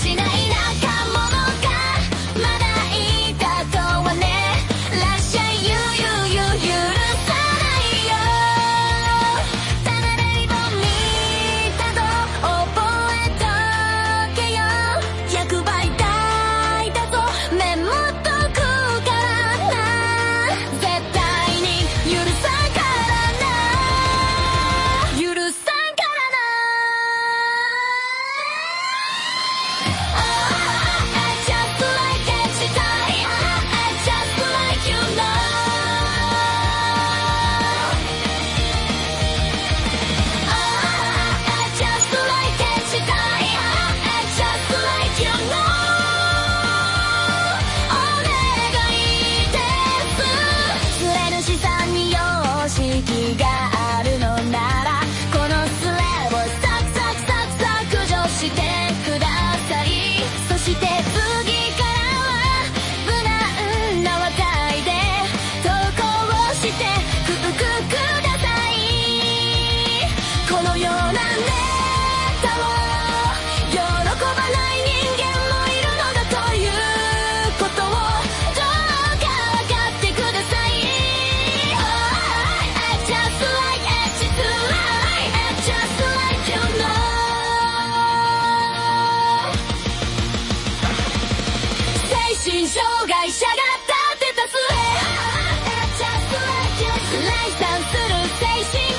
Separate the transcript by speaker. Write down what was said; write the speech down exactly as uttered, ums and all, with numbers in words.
Speaker 1: ちない仲間がまだいたとはね。らっしゃいゆうゆうゆう許さないよ。ただレイボン見たと覚えとけよ。ひゃくばい抱いたぞメモっとくからな。絶対に許さんからな。許さんからな。Just like it したい Just like you know Just like it したい Just like you know お願いですスレ主さんに様式があるのならこのスレをサクサクサク削除してください。そして次からは無難な話題で投稿をしてくくください。このようなネタを喜ばない人間もいるのだということをどうか分かってください。Oh, just like it, just like it, just like you know 精神障害者が立てた末来散する精神